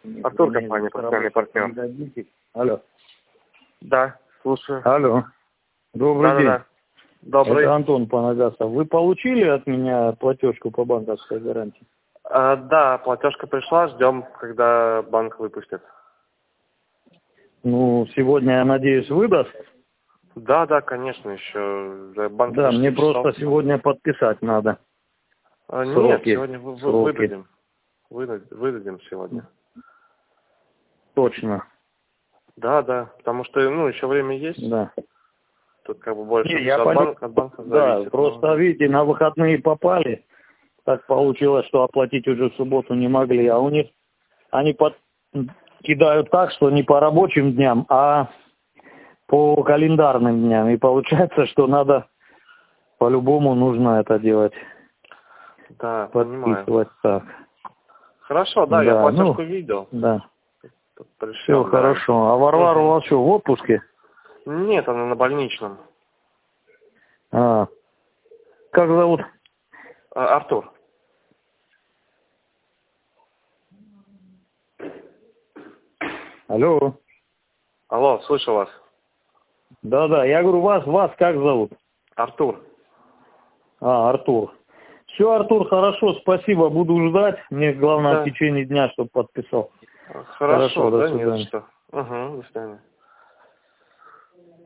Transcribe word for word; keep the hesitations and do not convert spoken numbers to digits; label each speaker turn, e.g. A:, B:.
A: Артур, компания «Постоянный партнер».
B: Алло.
A: Да, слушаю.
B: Алло. Добрый
A: да,
B: день.
A: Да, да. Добрый.
B: Это Антон Панагасов. Вы получили от меня платежку по банковской гарантии?
A: А, да, платежка пришла, ждем, когда банк выпустит.
B: Ну, сегодня, я надеюсь, выдаст?
A: Да, да, конечно, еще банк.
B: Да, мне
A: часов.
B: просто сегодня подписать надо.
A: А, нет,
B: Сроки.
A: сегодня вы, вы,
B: Сроки.
A: выдадим. Выдадим. Выдадим сегодня.
B: Точно.
A: Да, да, потому что, ну, еще время есть.
B: Да.
A: Тут как бы больше
B: Не, я
A: от,
B: поним...
A: банка, от банка
B: Да,
A: зависит.
B: просто,
A: но...
B: видите, на выходные попали. Так получилось, что оплатить уже в субботу не могли. А у них, они под... кидают так, что не по рабочим дням, а по календарным дням. И получается, что надо, по-любому нужно это делать.
A: Да,
B: Подписывать
A: понимаю.
B: так.
A: Хорошо, да,
B: Да,
A: я платежку
B: ну,
A: видел.
B: Да.
A: Пришлем,
B: Все
A: да.
B: хорошо. А Варвара
A: Угу.
B: у вас что, в отпуске?
A: Нет, она на больничном.
B: А. Как зовут?
A: А, Артур.
B: Алло.
A: Алло, слышу вас.
B: Да-да, я говорю, вас, вас как зовут?
A: Артур.
B: А, Артур. Все, Артур, хорошо, спасибо, буду ждать. Мне главное
A: Да.
B: в течение дня, чтобы подписал.
A: Хорошо,
B: Хорошо, до
A: да, не за
B: свидания.
A: что. Угу, до свидания.